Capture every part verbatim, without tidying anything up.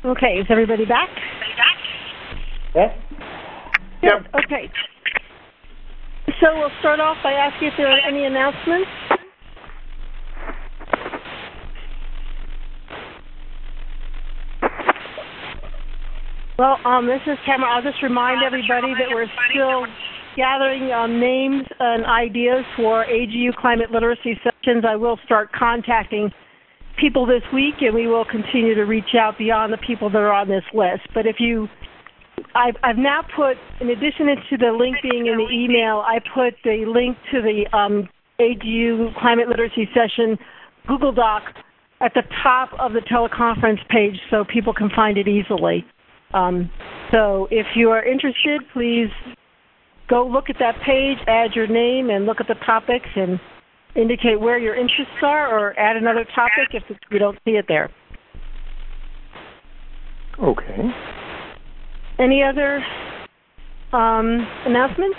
Okay, is everybody back? Yes. Good. Yep. Okay. So we'll start off by asking if there are any announcements. Well, um, this is Tamara. I'll just remind everybody that we're still gathering um, names and ideas for A G U climate literacy sessions. I will start contacting people this week, and we will continue to reach out beyond the people that are on this list. But if you, I've, I've now put, in addition to the link being in the email, I put the link to the um, A G U climate literacy session Google Doc at the top of the teleconference page so people can find it easily. Um, so if you are interested, please go look at that page, add your name, and look at the topics and indicate where your interests are, or add another topic if you don't see it there. Okay. Any other um, announcements?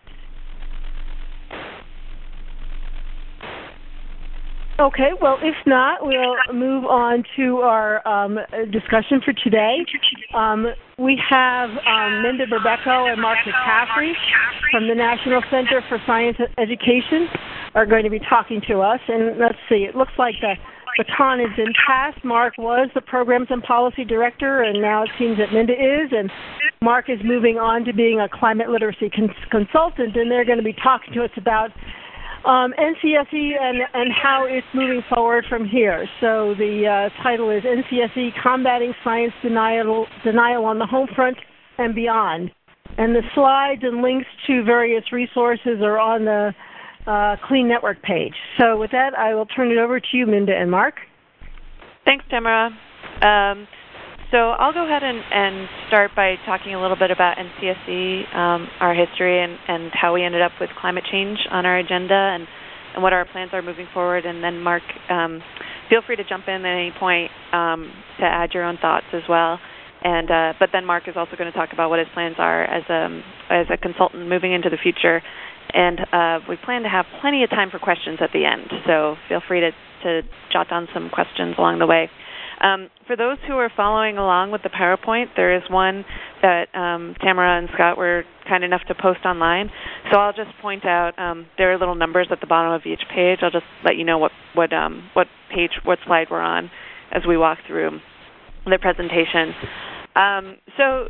Okay, well, if not, we'll move on to our um, discussion for today. Um, we have um, Minda Berbecco and Mark McCaffrey from the National Center for Science Education are going to be talking to us. And let's see, it looks like the baton is in pass. Mark was the Programs and Policy Director, and now it seems that Minda is. And Mark is moving on to being a climate literacy cons- consultant, and they're going to be talking to us about Um, N C S E and, and how it's moving forward from here. So the uh, title is N C S E Combating Science Denial, Denial on the Home Front and Beyond. And the slides and links to various resources are on the uh, Clean Network page. So with that, I will turn it over to you, Minda and Mark. Thanks, Tamara. Um, so I'll go ahead and, and start by talking a little bit about N C S E, um, our history, and, and how we ended up with climate change on our agenda, and, and what our plans are moving forward. And then, Mark, um, feel free to jump in at any point um, to add your own thoughts as well. And uh, but then Mark is also going to talk about what his plans are as a, as a consultant moving into the future. And uh, we plan to have plenty of time for questions at the end, so feel free to, to jot down some questions along the way. Um, for those who are following along with the PowerPoint, there is one that um, Tamara and Scott were kind enough to post online. So I'll just point out um, there are little numbers at the bottom of each page. I'll just let you know what what um, what page, what slide we're on as we walk through the presentation. Um, so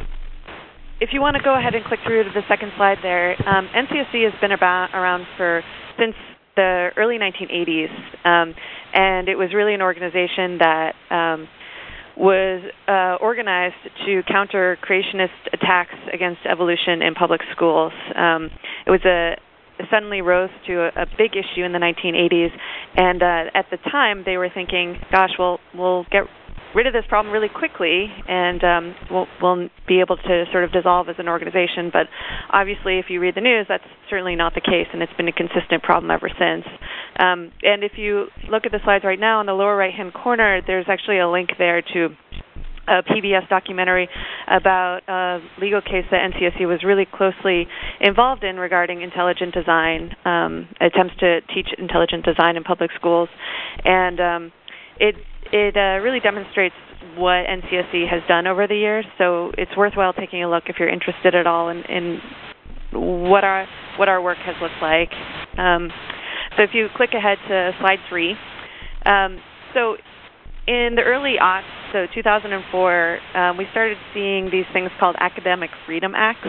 if you want to go ahead and click through to the second slide there, um, N C S E has been about around for since the early nineteen eighties, um, and it was really an organization that um, was uh, organized to counter creationist attacks against evolution in public schools. Um, it was a it suddenly rose to a, a big issue in the nineteen eighties, and uh, at the time they were thinking, gosh, we'll, we'll get rid of this problem really quickly, and um, we'll, we'll be able to sort of dissolve as an organization. But obviously, if you read the news, that's certainly not the case, and it's been a consistent problem ever since. Um, and if you look at the slides right now, in the lower right-hand corner, there's actually a link there to a P B S documentary about a legal case that N C S E was really closely involved in regarding intelligent design, um, attempts to teach intelligent design in public schools. And um, it It uh, really demonstrates what N C S E has done over the years, so it's worthwhile taking a look if you're interested at all in, in what our what our work has looked like. Um, so if you click ahead to slide three, um, so in the early aughts, so two thousand four, um, we started seeing these things called Academic Freedom Acts,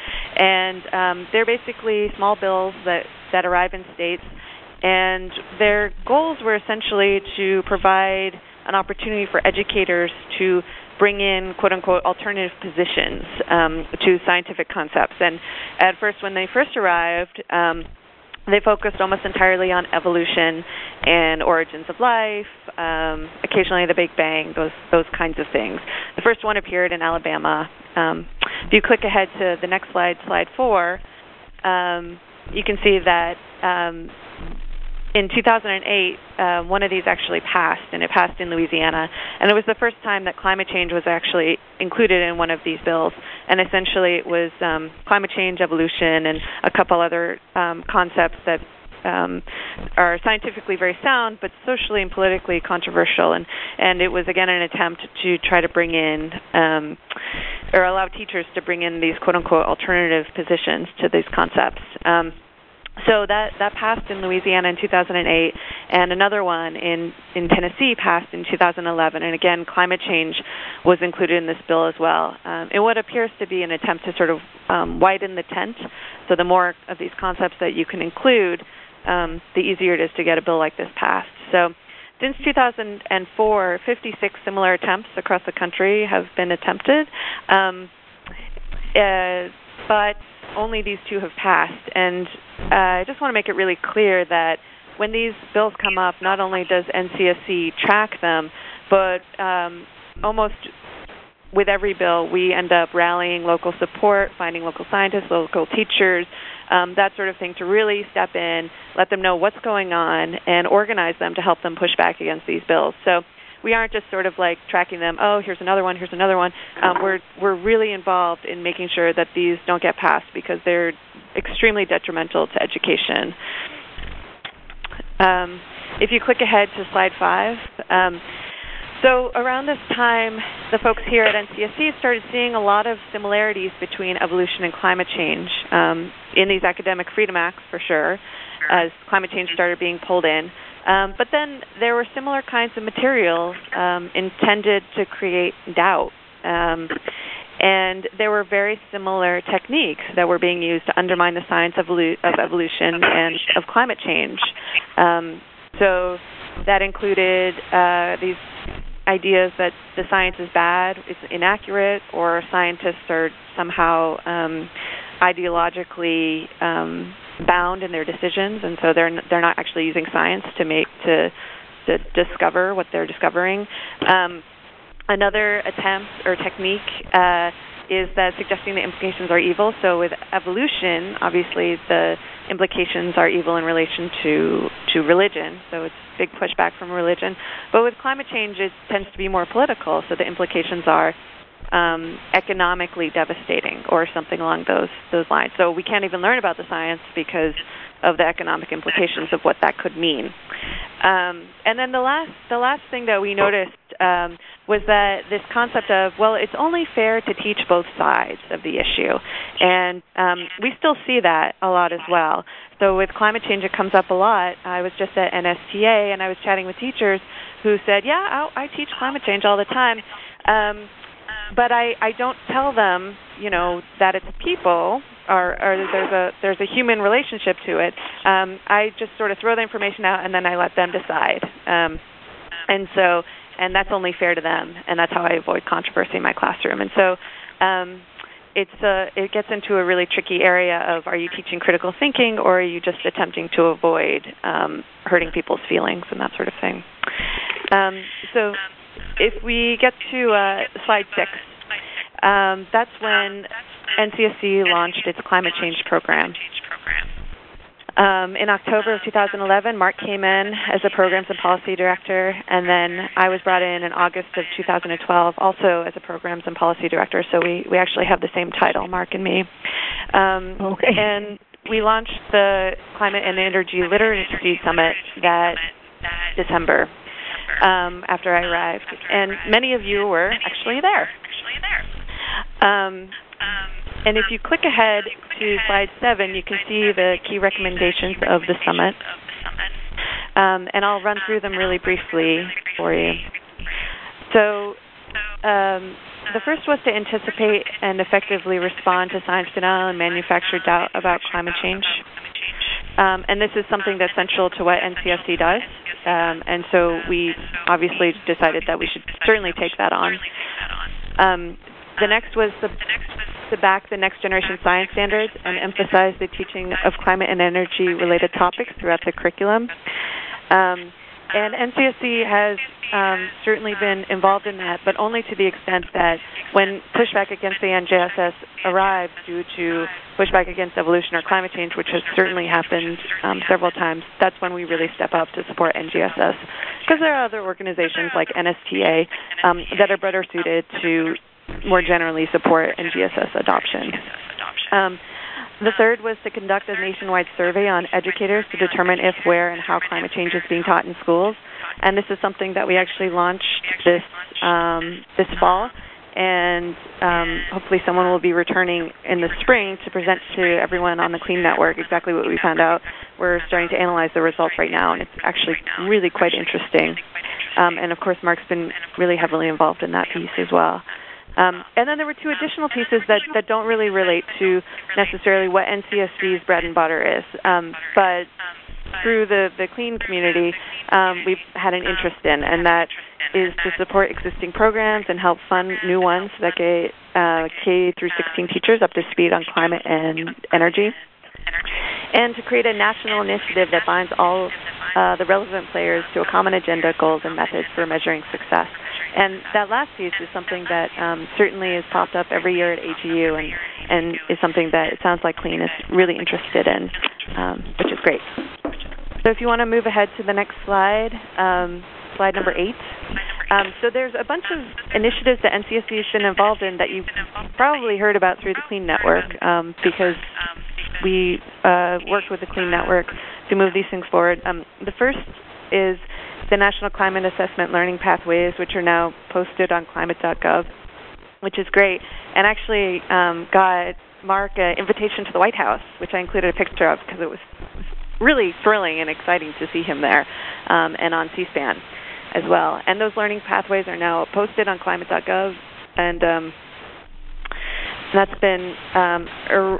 and um, they're basically small bills that, that arrive in states. And their goals were essentially to provide an opportunity for educators to bring in, quote-unquote, alternative positions um, to scientific concepts. And at first, when they first arrived, um, they focused almost entirely on evolution and origins of life, um, occasionally the Big Bang, those those kinds of things. The first one appeared in Alabama. Um, if you click ahead to the next slide, slide four, um, you can see that um, in two thousand eight, uh, one of these actually passed, and it passed in Louisiana. And it was the first time that climate change was actually included in one of these bills. And essentially it was um, climate change, evolution, and a couple other um, concepts that um, are scientifically very sound, but socially and politically controversial. And, and it was, again, an attempt to try to bring in um, or allow teachers to bring in these quote-unquote alternative positions to these concepts. Um, So that, that passed in Louisiana in two thousand eight, and another one in, in Tennessee passed in two thousand eleven. And again, climate change was included in this bill as well, um, in what appears to be an attempt to sort of um, widen the tent. So the more of these concepts that you can include, um, the easier it is to get a bill like this passed. So since two thousand four, fifty-six similar attempts across the country have been attempted, um, uh, but only these two have passed. And uh, I just want to make it really clear that when these bills come up, not only does N C S C track them, but um, almost with every bill, we end up rallying local support, finding local scientists, local teachers, um, that sort of thing, to really step in, let them know what's going on, and organize them to help them push back against these bills. So we aren't just sort of like tracking them, oh, here's another one, here's another one. Um, we're we're really involved in making sure that these don't get passed because they're extremely detrimental to education. Um, if you click ahead to slide five, um, so around this time, the folks here at N C S C started seeing a lot of similarities between evolution and climate change um, in these academic freedom acts, for sure, as climate change started being pulled in. Um, but then there were similar kinds of materials um, intended to create doubt. Um, and there were very similar techniques that were being used to undermine the science of, evolu- of evolution and of climate change. Um, so that included uh, these ideas that the science is bad, it's inaccurate, or scientists are somehow um, ideologically um, bound in their decisions, and so they're they're not actually using science to make to to discover what they're discovering. Um, another attempt or technique uh, is that suggesting the implications are evil. So with evolution, obviously the implications are evil in relation to to religion. So it's big pushback from religion. But with climate change, it tends to be more political. So the implications are Um, economically devastating, or something along those those lines. So we can't even learn about the science because of the economic implications of what that could mean. Um, and then the last the last thing that we noticed um, was that this concept of, well, it's only fair to teach both sides of the issue, and um, we still see that a lot as well. So with climate change, it comes up a lot. I was just at N S T A, and I was chatting with teachers who said, yeah, I'll, I teach climate change all the time. Um, But I, I don't tell them, you know, that it's people, or, or there's a there's a human relationship to it. Um, I just sort of throw the information out, and then I let them decide. Um, and so, and that's only fair to them, and that's how I avoid controversy in my classroom. And so, um, it's a, it gets into a really tricky area of, are you teaching critical thinking, or are you just attempting to avoid um, hurting people's feelings and that sort of thing? Um, so. If we get to uh, slide six, um, that's when N C S C launched its climate change program. Um, in October of two thousand eleven, Mark came in as a programs and policy director, and then I was brought in in August of two thousand twelve, also as a programs and policy director. So we, we actually have the same title, Mark and me. Um, okay. And we launched the Climate and Energy Literacy Summit that December. Um, after I arrived, and many of you were actually there. Um, and if you click ahead to slide seven, you can see the key recommendations of the summit. Um, and I'll run through them really briefly for you. So um, the first was to anticipate and effectively respond to science denial and manufactured doubt about climate change. Um, and this is something that's central to what N C S C does. Um, and so we obviously decided that we should certainly take that on. Um, the next was the, to back the next generation science standards and emphasize the teaching of climate and energy related topics throughout the curriculum. Um, and N C S C has um, certainly been involved in that, but only to the extent that when pushback against the N J S S arrives due to pushback against evolution or climate change, which has certainly happened um, several times, that's when we really step up to support N J S S. Because there are other organizations like N S T A um, that are better suited to more generally support N G S S adoption. Um, the third was to conduct a nationwide survey on educators to determine if, where, and how climate change is being taught in schools. And this is something that we actually launched this um, this fall. And um, hopefully someone will be returning in the spring to present to everyone on the Clean Network exactly what we found out. We're starting to analyze the results right now, and it's actually really quite interesting. Um, and, of course, Mark's been really heavily involved in that piece as well. Um, and then there were two additional pieces that, that don't really relate to necessarily what N C S C's bread and butter is. Um, but through the, the clean community, um, we've had an interest in, and that is to support existing programs and help fund new ones that get uh, K through sixteen teachers up to speed on climate and energy, and to create a national initiative that binds all uh, the relevant players to a common agenda, goals, and methods for measuring success. And that last piece is something that um, certainly is popped up every year at A G U, and, and is something that it sounds like Clean is really interested in, um, which is great. So if you want to move ahead to the next slide, um, slide number eight. Um, so there's a bunch of initiatives that N C S C has been involved in that you've probably heard about through the Clean Network, um, because we uh, worked with the Clean Network to move these things forward. Um, the first is the National Climate Assessment Learning Pathways, which are now posted on climate dot gov, which is great, and actually um, got Mark an invitation to the White House, which I included a picture of because it was really thrilling and exciting to see him there, um, and on C-SPAN as well. And those learning pathways are now posted on climate dot gov, and um, that's been um, a,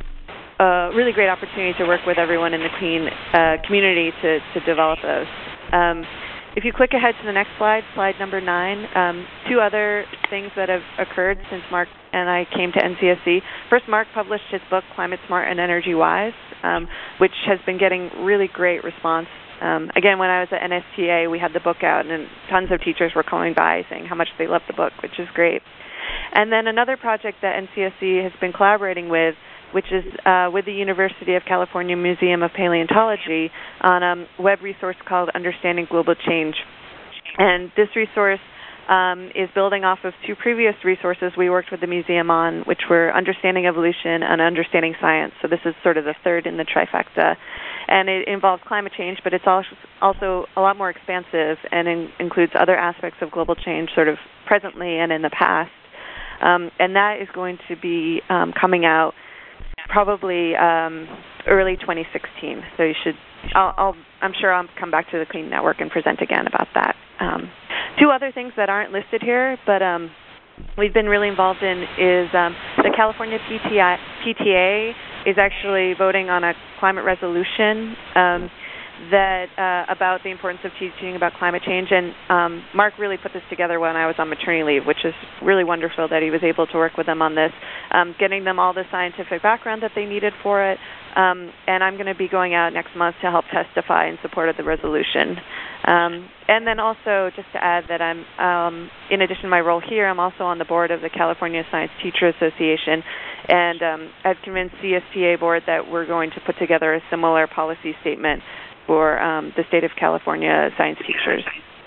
a really great opportunity to work with everyone in the clean uh, community to, to develop those. Um, if you click ahead to the next slide, slide number nine, um, two other things that have occurred since Mark and I came to N C S C. First, Mark published his book, Climate Smart and Energy Wise, um, which has been getting really great response. Um, again, when I was at N S T A, we had the book out, and tons of teachers were coming by saying how much they loved the book, which is great. And then another project that N C S C has been collaborating with, which is uh, with the University of California Museum of Paleontology, on a web resource called Understanding Global Change. And this resource um, is building off of two previous resources we worked with the museum on, which were Understanding Evolution and Understanding Science. So this is sort of the third in the trifecta. And it involves climate change, but it's also a lot more expansive and in, includes other aspects of global change sort of presently and in the past. Um, and that is going to be um, coming out probably um, early twenty sixteen. So you should, I'll, I'll, I'm sure I'll come back to the Clean Network and present again about that. Um, two other things that aren't listed here, but um, we've been really involved in is um, the California P T A, P T A is actually voting on a climate resolution um, that uh, about the importance of teaching about climate change. And um, Mark really put this together when I was on maternity leave, which is really wonderful that he was able to work with them on this, um, getting them all the scientific background that they needed for it. Um, and I'm going to be going out next month to help testify in support of the resolution. Um, and then also, just to add that I'm, um, in addition to my role here, I'm also on the board of the California Science Teacher Association, and um, I've convinced C S T A board that we're going to put together a similar policy statement for um, the state of California science teachers.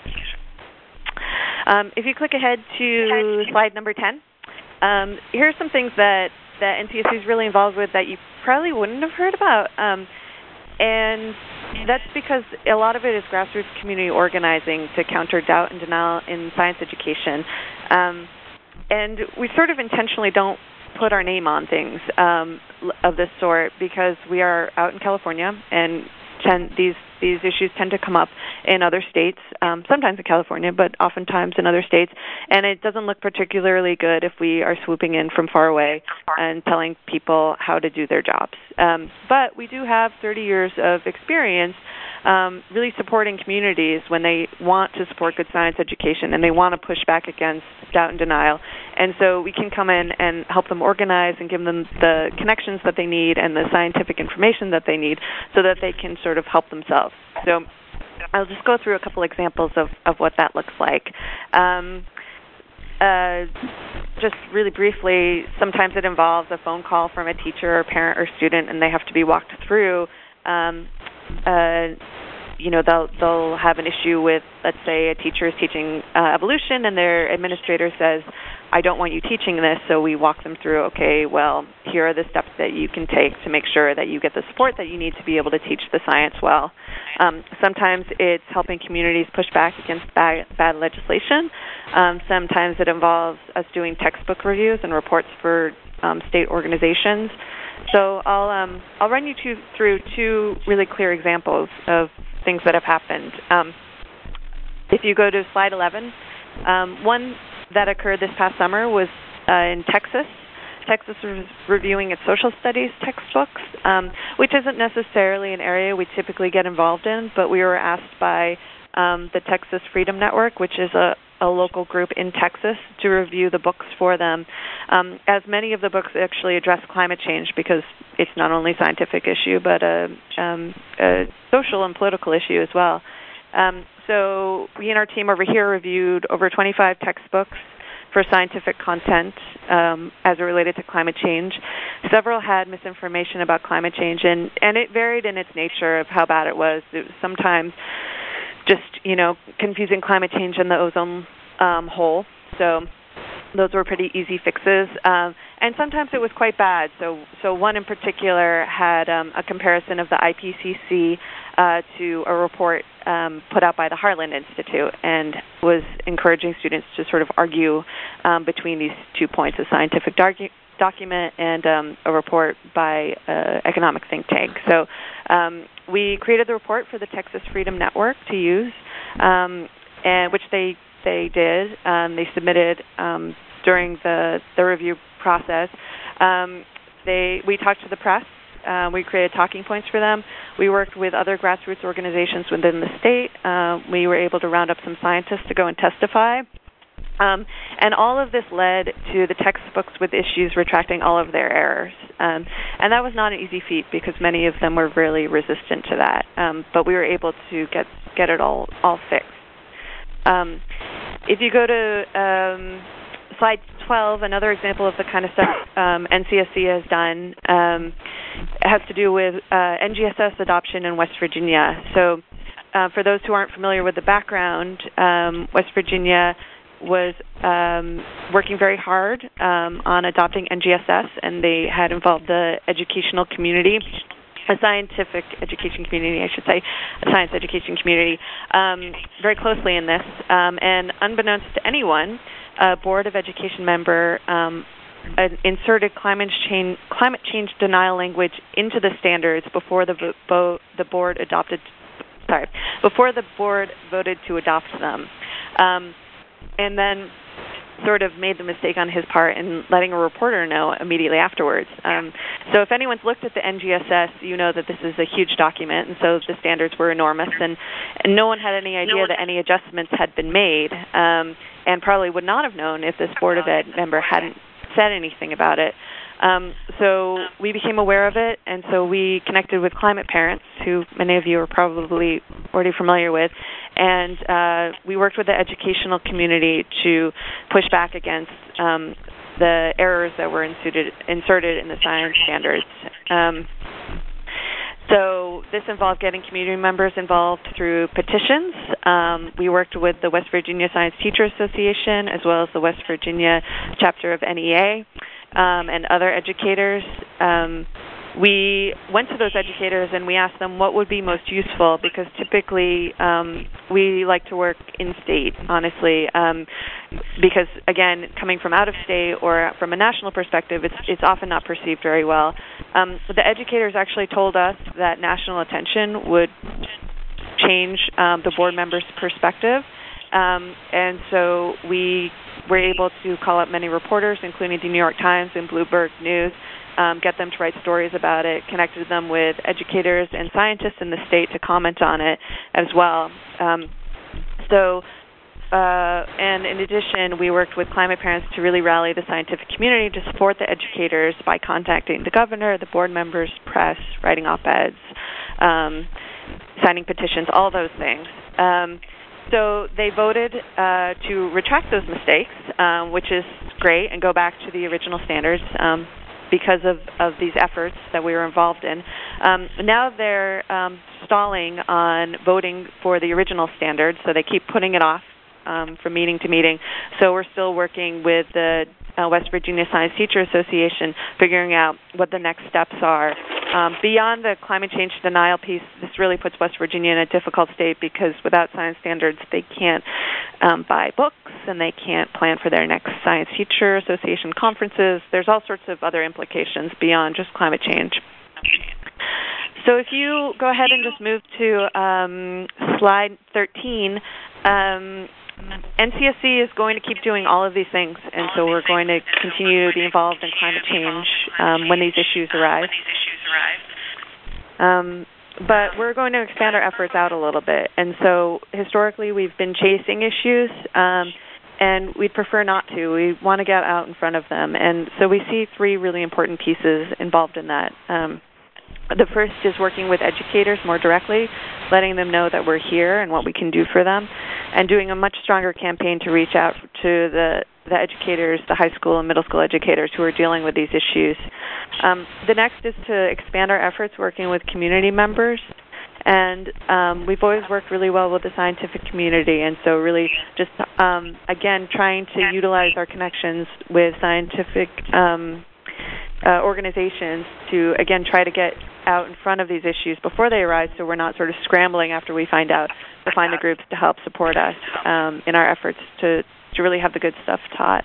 Um, if you click ahead to slide number ten, um, here are some things that, that N C S C is really involved with that you probably wouldn't have heard about. Um, and that's because a lot of it is grassroots community organizing to counter doubt and denial in science education. Um, and we sort of intentionally don't put our name on things um, of this sort because we are out in California, and tend, these these issues tend to come up in other states, um, sometimes in California, but oftentimes in other states. And it doesn't look particularly good if we are swooping in from far away and telling people how to do their jobs. Um, but we do have thirty years of experience um, really supporting communities when they want to support good science education and they want to push back against doubt and denial. And so we can come in and help them organize and give them the connections that they need and the scientific information that they need so that they can sort of help themselves. So I'll just go through a couple examples of, of what that looks like. Um, uh, just really briefly, sometimes it involves a phone call from a teacher or parent or student, and they have to be walked through um, uh, you know, they'll they'll have an issue with, let's say, a teacher is teaching uh, evolution, and their administrator says, I don't want you teaching this, so we walk them through, okay, well, here are the steps that you can take to make sure that you get the support that you need to be able to teach the science well. Um, sometimes it's helping communities push back against bad, bad legislation. Um, sometimes it involves us doing textbook reviews and reports for um, state organizations. So I'll um, I'll run you two, through two really clear examples of things that have happened. Um, if you go to slide eleven, um, one that occurred this past summer was uh, in Texas. Texas was reviewing its social studies textbooks, um, which isn't necessarily an area we typically get involved in, but we were asked by um, the Texas Freedom Network, which is a, a local group in Texas, to review the books for them, um, as many of the books actually address climate change because it's not only a scientific issue, but a, um, a social and political issue as well. Um, so we and our team over here reviewed over twenty-five textbooks for scientific content um, as it related to climate change. Several had misinformation about climate change, and, and it varied in its nature of how bad it was. It was sometimes just, you know, confusing climate change and the ozone um, hole. So those were pretty easy fixes. Um, and sometimes it was quite bad. So so one in particular had um, a comparison of the I P C C uh, to a report um, put out by the Heartland Institute, and was encouraging students to sort of argue um, between these two points, a scientific docu- document and um, a report by an economic think tank. So um, we created the report for the Texas Freedom Network to use, um, and which they they did. Um, they submitted um, during the, the review process. Um, they we talked to the press. Uh, we created talking points for them. We worked with other grassroots organizations within the state. Uh, we were able to round up some scientists to go and testify. Um, and all of this led to the textbooks with issues retracting all of their errors. Um, and that was not an easy feat because many of them were really resistant to that. Um, but we were able to get, get it all, all fixed. Um, if you go to um, slide twelve, another example of the kind of stuff um, N C S C has done um, has to do with uh, N G S S adoption in West Virginia. So uh, for those who aren't familiar with the background, um, West Virginia was um, working very hard um, on adopting N G S S, and they had involved the educational community, a scientific education community, I should say, a science education community, um, very closely in this. Um, and unbeknownst to anyone, a Board of Education member um, uh, inserted climate change, climate change denial language into the standards before the vo- bo- the board adopted, sorry, before the board voted to adopt them. Um, and then sort of made the mistake on his part in letting a reporter know immediately afterwards. Um, so if anyone's looked at the N G S S, you know that this is a huge document, and so the standards were enormous, and, and no one had any idea no that any adjustments had been made, um, and probably would not have known if this Board of Ed member hadn't said anything about it. Um, so we became aware of it, and so we connected with climate parents, who many of you are probably already familiar with, and uh, we worked with the educational community to push back against um, the errors that were inserted, inserted in the science standards. Um, so this involved getting community members involved through petitions. Um, we worked with the West Virginia Science Teacher Association, as well as the West Virginia chapter of N E A. Um, and other educators. Um, we went to those educators and we asked them what would be most useful, because typically um, we like to work in-state, honestly, um, because, again, coming from out of state or from a national perspective, it's, it's often not perceived very well. Um, the educators actually told us that national attention would change um, the board members' perspective. Um, and so we were able to call up many reporters, including the New York Times and Bloomberg News, um, get them to write stories about it, connected them with educators and scientists in the state to comment on it as well. Um, so, uh, and in addition, we worked with climate parents to really rally the scientific community to support the educators by contacting the governor, the board members, press, writing op-eds, um, signing petitions, all those things. Um, So they voted uh, to retract those mistakes, um, which is great, and go back to the original standards. Um, because of, of these efforts that we were involved in. Um, now they're um, stalling on voting for the original standard, so they keep putting it off um, from meeting to meeting. So we're still working with the uh, West Virginia Science Teacher Association, figuring out what the next steps are. Um, beyond the climate change denial piece, this really puts West Virginia in a difficult state because without science standards, they can't um, buy books and they can't plan for their next Science Teacher Association conferences. There's all sorts of other implications beyond just climate change. So if you go ahead and just move to um, slide thirteen, um, N C S C is going to keep doing all of these things, and so we're going to continue to be involved in climate change um, when these issues arise. Um, but we're going to expand our efforts out a little bit, and so historically we've been chasing issues, um, and we'd prefer not to. We want to get out in front of them, and so we see three really important pieces involved in that. Um, The first is working with educators more directly, letting them know that we're here and what we can do for them, and doing a much stronger campaign to reach out to the, the educators, the high school and middle school educators who are dealing with these issues. Um, the next is to expand our efforts working with community members. And um, we've always worked really well with the scientific community, and so really just, um, again, trying to utilize our connections with scientific um Uh, organizations to, again, try to get out in front of these issues before they arise so we're not sort of scrambling after we find out to find the groups to help support us um, in our efforts to, to really have the good stuff taught.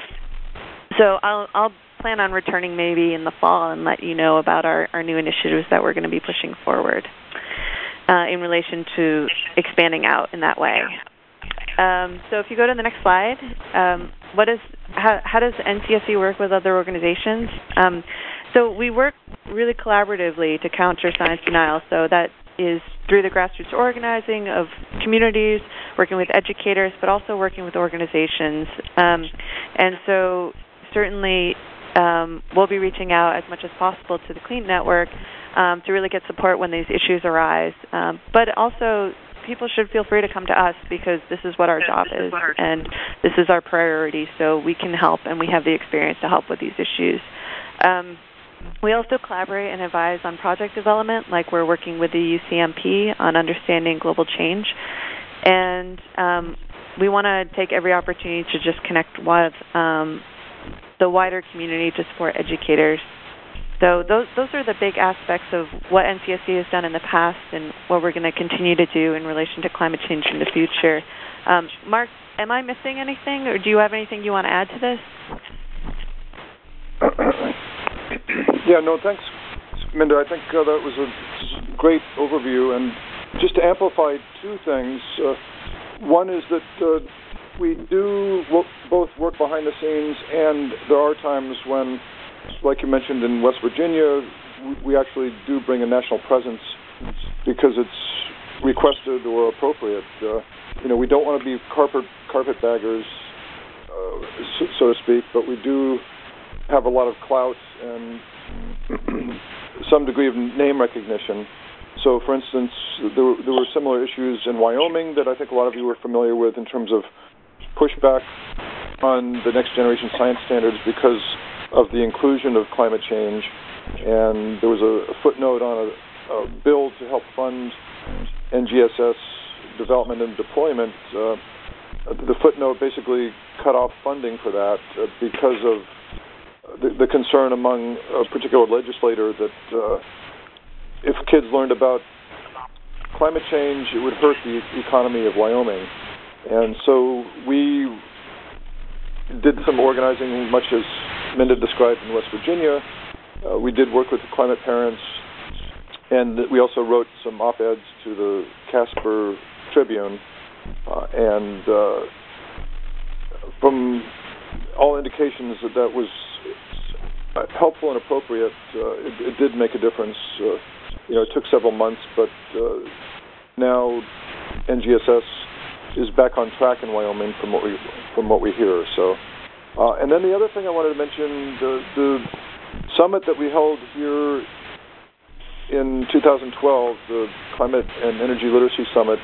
So I'll, I'll plan on returning maybe in the fall and let you know about our, our new initiatives that we're going to be pushing forward uh, in relation to expanding out in that way. Um, so if you go to the next slide, um, what is how, how does N C S C work with other organizations? Um, so we work really collaboratively to counter science denial. So that is through the grassroots organizing of communities, working with educators, but also working with organizations. Um, and so certainly um, we'll be reaching out as much as possible to the CLEAN Network um, to really get support when these issues arise. Um, but also people should feel free to come to us because this is what our job is and this is our priority, so we can help and we have the experience to help with these issues. Um, we also collaborate and advise on project development, like we're working with the U C M P on understanding global change. And um, we want to take every opportunity to just connect with um, the wider community to support educators. So those those are the big aspects of what N C S C has done in the past and what we're going to continue to do in relation to climate change in the future. Um, Mark, am I missing anything, or do you have anything you want to add to this? Yeah, no, thanks, Minda. I think uh, that was a great overview. And just to amplify two things, uh, one is that uh, we do w- both work behind the scenes, and there are times when, like you mentioned in West Virginia, we actually do bring a national presence because it's requested or appropriate. Uh, you know, we don't want to be carpet carpetbaggers, uh, so, so to speak, but we do have a lot of clout and some degree of name recognition. So, for instance, there were, there were similar issues in Wyoming that I think a lot of you are familiar with in terms of pushback on the next generation science standards because of the inclusion of climate change, and there was a, a footnote on a, a bill to help fund N G S S development and deployment. Uh, the footnote basically cut off funding for that uh, because of the, the concern among a particular legislator that uh, if kids learned about climate change, it would hurt the economy of Wyoming. And so we did some organizing, much as Minda described in West Virginia. Uh, we did work with the climate parents, and we also wrote some op-eds to the Casper Tribune. Uh, and uh, from all indications that that was helpful and appropriate, uh, it, it did make a difference. Uh, you know, it took several months, but uh, now N G S S is back on track in Wyoming from what we from what we hear. So, uh, and then the other thing I wanted to mention, the, the summit that we held here in two thousand twelve, the Climate and Energy Literacy Summit,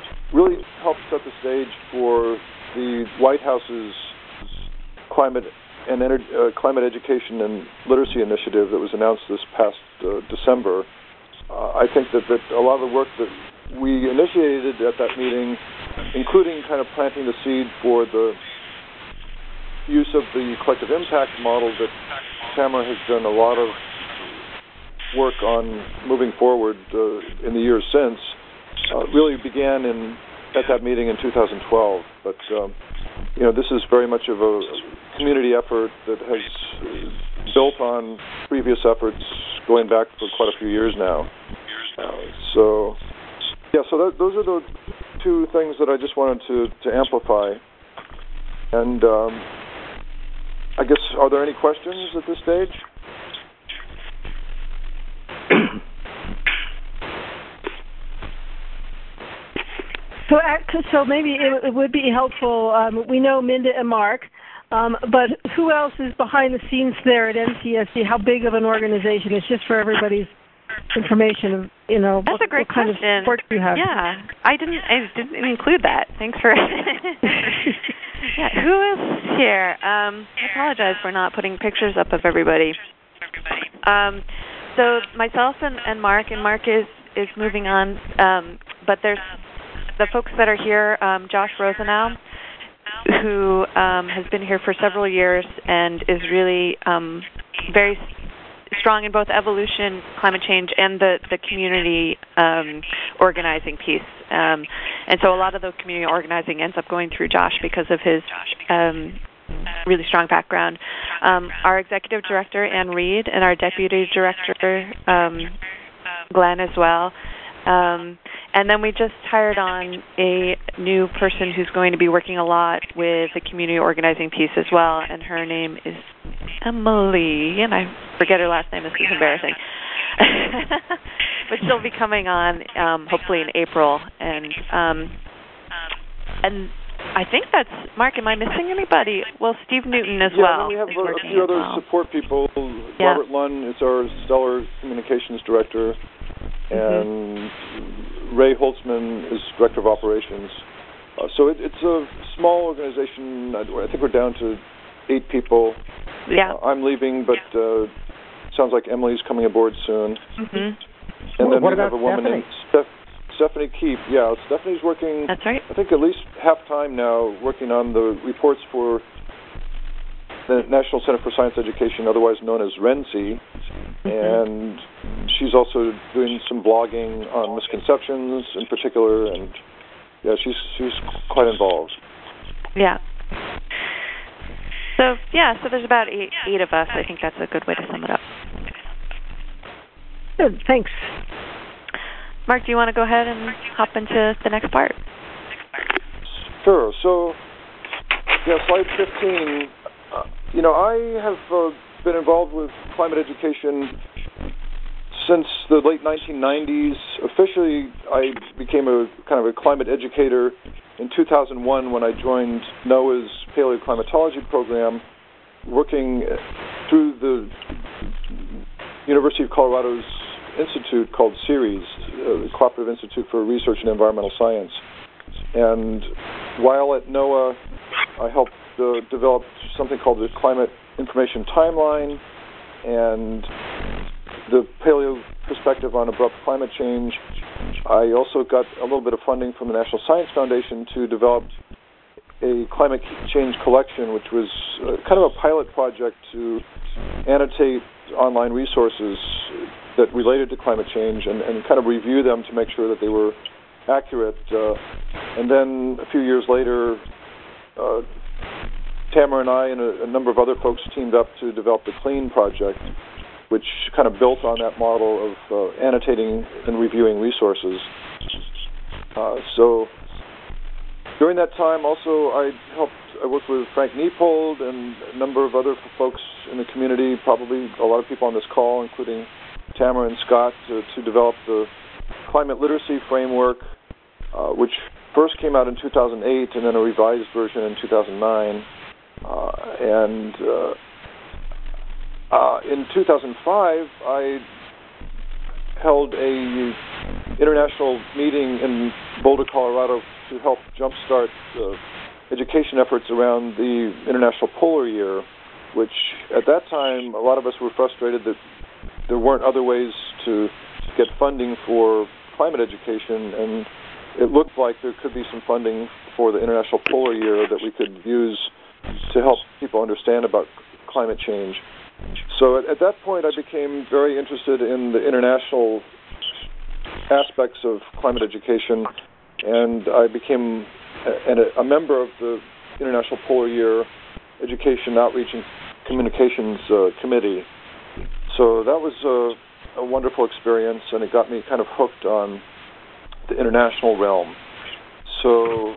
really helped set the stage for the White House's climate and ener- uh, Climate Education and Literacy Initiative that was announced this past uh, December, uh, I think that, that a lot of the work that we initiated at that meeting, including kind of planting the seed for the use of the collective impact model that Tamara has done a lot of work on moving forward uh, in the years since, uh, really began in at that meeting in two thousand twelve. But um, you know, this is very much of a community effort that has built on previous efforts going back for quite a few years now. Uh, so, yeah, so that, those are the two things that I just wanted to, to amplify. And um, I guess, are there any questions at this stage? So, so maybe it, it would be helpful. Um, we know Minda and Mark, um, but who else is behind the scenes there at N C S C? How big of an organization? It's just for everybody's information. You know, that's what, a great what kind question. of support do you have? Yeah, I didn't. I didn't include that. Thanks for. Yeah, who is here? Um, I apologize for not putting pictures up of everybody. Um, so myself and, and Mark, and Mark is is moving on, um, but there's. The folks that are here, um, Josh Rosenau, who um, has been here for several years and is really um, very strong in both evolution, climate change, and the, the community um, organizing piece. Um, and so a lot of the community organizing ends up going through Josh because of his um, really strong background. Um, our executive director, Ann Reed, and our deputy director, um, Glenn, as well. Um, and then we just hired on a new person who's going to be working a lot with the community organizing piece as well, and her name is Emily, and I forget her last name. This is embarrassing. But she'll be coming on um, hopefully in April, and um, and I think that's, Mark, am I missing anybody? Well, Steve Newton as yeah, well. Yeah, we have a, a few other well. support people. Yeah. Robert Lunn is our stellar communications director. And mm-hmm. Ray Holtzman is director of operations. Uh, so it, it's a small organization. I, I think we're down to eight people. Yeah. Uh, I'm leaving, but uh, sounds like Emily's coming aboard soon. Mm-hmm. And well, then what we about have a woman Stephanie? named Steph- Stephanie Keefe. Yeah, Stephanie's working. That's right. I think at least half time now, working on the reports for the National Center for Science Education, otherwise known as R E N C I, mm-hmm. and she's also doing some blogging on misconceptions in particular, and yeah, she's she's quite involved. Yeah. So yeah, so there's about eight, eight of us. I think that's a good way to sum it up. Good, thanks. Mark, do you want to go ahead and hop into the next part? Sure. So, yeah, slide fifteen. Uh, you know, I have uh, been involved with climate education since the late nineteen nineties. Officially, I became a kind of a climate educator in two thousand one when I joined NOAA's paleoclimatology program, working through the University of Colorado's institute called CERES, uh, the Cooperative Institute for Research in Environmental Science. And while at NOAA, I helped uh, develop something called the Climate Information Timeline and the Paleo Perspective on Abrupt Climate Change. I also got a little bit of funding from the National Science Foundation to develop a climate change collection, which was uh, kind of a pilot project to annotate online resources that related to climate change and, and kind of review them to make sure that they were accurate. Uh, and then a few years later, uh, Tamara and I and a, a number of other folks teamed up to develop the CLEAN project, which kind of built on that model of uh, annotating and reviewing resources. Uh, so during that time, also, I helped, I worked with Frank Niepold and a number of other folks in the community, probably a lot of people on this call, including Tamara and Scott, to, to develop the climate literacy framework, uh, which first came out in two thousand eight and then a revised version in two thousand nine. Uh, and uh, uh, in two thousand five, I held a international meeting in Boulder, Colorado, to help jumpstart uh, education efforts around the International Polar Year. which at that time, a lot of us were frustrated that there weren't other ways to get funding for climate education, and it looked like there could be some funding for the International Polar Year that we could use to help people understand about climate change. So at, at that point, I became very interested in the international aspects of climate education, and I became a, a member of the International Polar Year Education, Outreach, and Communications uh, Committee. So that was a, a wonderful experience, and it got me kind of hooked on the international realm. So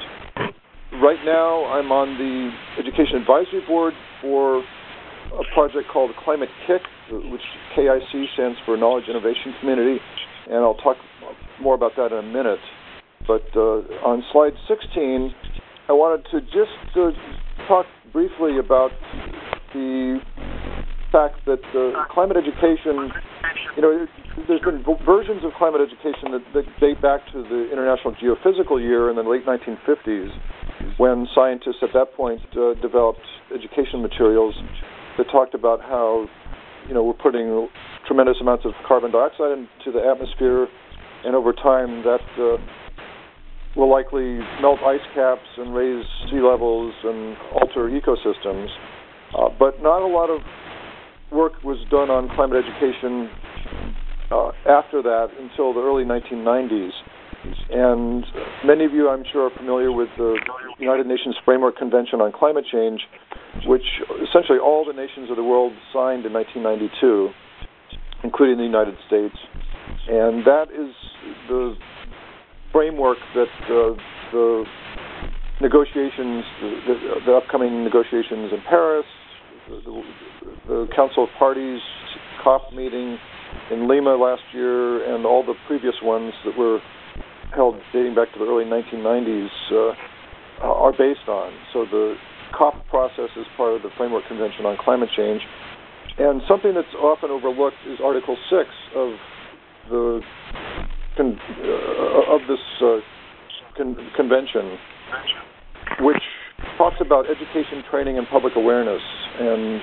right now I'm on the Education Advisory Board for a project called Climate Kick, which K I C stands for Knowledge Innovation Community, and I'll talk more about that in a minute. But uh, on slide sixteen, I wanted to just uh, talk briefly about the fact that uh, climate education, you know, there's been versions of climate education that, that date back to the International Geophysical Year in the late nineteen fifties, when scientists at that point uh, developed education materials that talked about how, you know, we're putting tremendous amounts of carbon dioxide into the atmosphere, and over time that uh, will likely melt ice caps and raise sea levels and alter ecosystems. Uh, but not a lot of work was done on climate education uh, after that until the early nineteen nineties. And many of you, I'm sure, are familiar with the United Nations Framework Convention on Climate Change, which essentially all the nations of the world signed in nineteen ninety-two, including the United States. And that is the framework that uh, the negotiations, the, the upcoming negotiations in Paris, the, the, the Council of Parties, COP meeting in Lima last year, and all the previous ones that were held dating back to the early nineteen nineties uh, are based on. So the COP process is part of the Framework Convention on Climate Change. And something that's often overlooked is Article six of the con- uh, of this uh, con- convention, which talks about education, training, and public awareness. And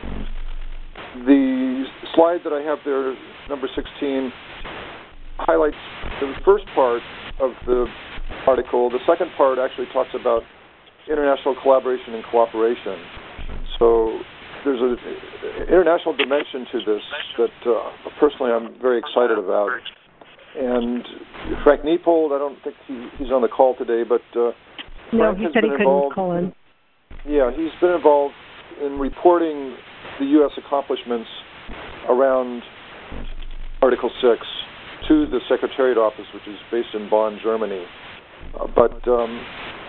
the slide that I have there, number sixteen, highlights the first part of the article. The second part actually talks about international collaboration and cooperation. So there's an international dimension to this that uh, personally I'm very excited about. And Frank Niepold, I don't think he, he's on the call today, but uh, no, Frank he has said been he couldn't involved. call in. Yeah, he's been involved in reporting the U S accomplishments around Article six to the Secretariat Office, which is based in Bonn, Germany. Uh, but um,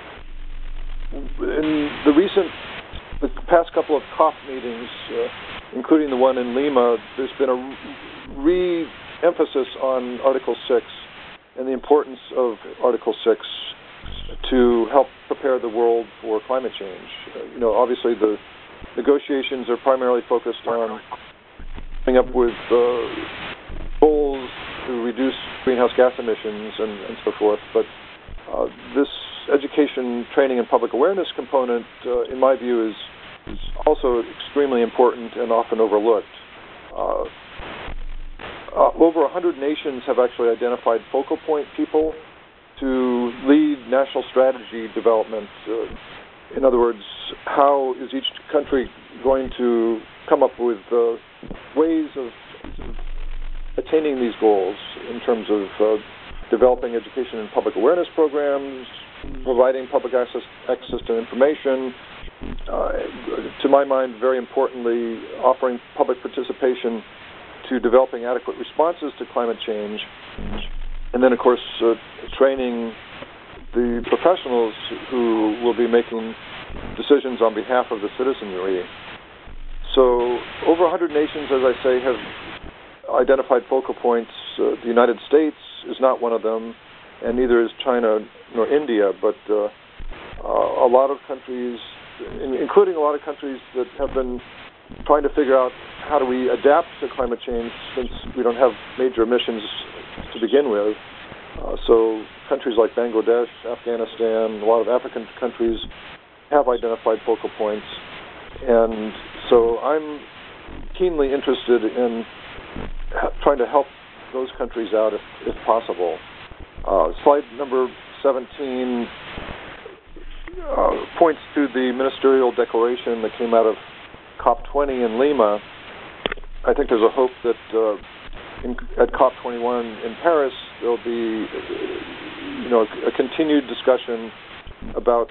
in the recent, the past couple of COP meetings, uh, including the one in Lima, there's been a re-emphasis on Article six and the importance of Article six to help prepare the world for climate change. Uh, you know, obviously the negotiations are primarily focused on coming up with uh, goals to reduce greenhouse gas emissions and, and so forth. But uh, this education, training, and public awareness component, uh, in my view, is, is also extremely important and often overlooked. Uh, uh, over one hundred nations have actually identified focal point people to lead national strategy development. Uh, in other words, how is each country going to come up with uh, ways of attaining these goals in terms of uh, developing education and public awareness programs, providing public access, access to information, uh, to my mind, very importantly, offering public participation to developing adequate responses to climate change, and then, of course, uh, training the professionals who will be making decisions on behalf of the citizenry. So over one hundred nations, as I say, have identified focal points. Uh, the United States is not one of them, and neither is China nor India, but uh, uh, a lot of countries, in, including a lot of countries that have been trying to figure out how do we adapt to climate change since we don't have major emissions to begin with. Uh, so countries like Bangladesh, Afghanistan, a lot of African countries have identified focal points. And so I'm keenly interested in trying to help those countries out if, if possible. Uh, slide number seventeen uh, points to the ministerial declaration that came out of COP twenty in Lima. I think there's a hope that uh, in, at COP twenty-one in Paris there'll be, you know, a, a continued discussion about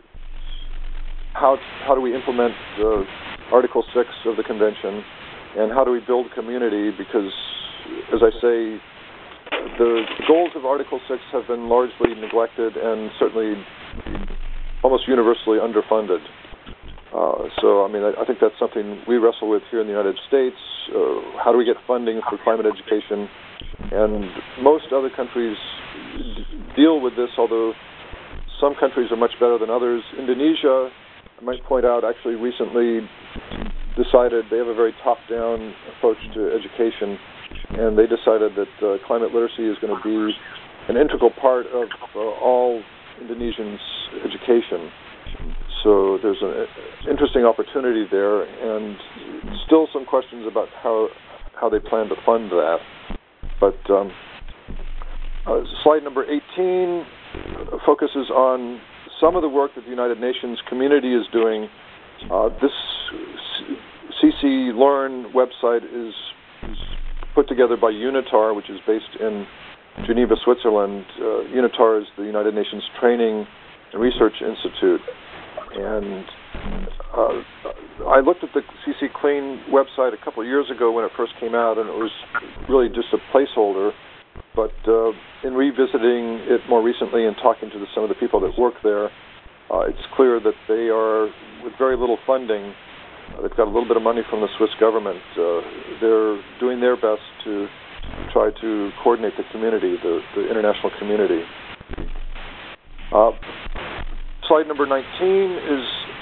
how how do we implement uh, Article six of the Convention, and how do we build community, because, as I say, the goals of Article six have been largely neglected and certainly almost universally underfunded. Uh, so, I mean, I, I think that's something we wrestle with here in the United States. Uh, how do we get funding for climate education? And most other countries d- deal with this, although some countries are much better than others. Indonesia, I might point out, actually recently decided they have a very top-down approach to education, and they decided that uh, climate literacy is going to be an integral part of uh, all Indonesians' education. So there's an interesting opportunity there, and still some questions about how how they plan to fund that. But um, uh, slide number eighteen focuses on some of the work that the United Nations community is doing. Uh, this C C Learn website is, is put together by UNITAR, which is based in Geneva, Switzerland. Uh, UNITAR is the United Nations Training and Research Institute. And uh, I looked at the C C Clean website a couple of years ago when it first came out, and it was really just a placeholder. But uh, in revisiting it more recently and talking to the, some of the people that work there, uh, it's clear that they are, with very little funding, uh, they've got a little bit of money from the Swiss government. Uh, they're doing their best to try to coordinate the community, the, the international community. Uh, slide number nineteen is